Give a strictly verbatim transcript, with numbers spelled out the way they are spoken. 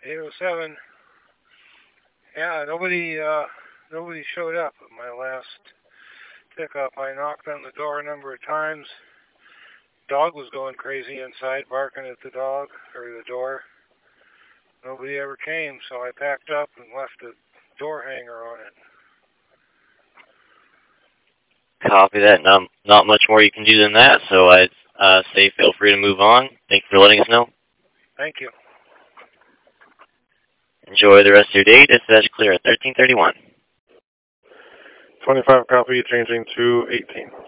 eight oh seven. Yeah, nobody, uh, nobody showed up at my last pickup. I knocked on the door a number of times. Dog was going crazy inside, barking at the dog, or the door. Nobody ever came, so I packed up and left a door hanger on it. Copy that. Not, not much more you can do than that, so I'd uh, say feel free to move on. Thank you for letting us know. Thank you. Enjoy the rest of your day. Dispatch clear at thirteen thirty-one. twenty-five copy, changing to eighteen.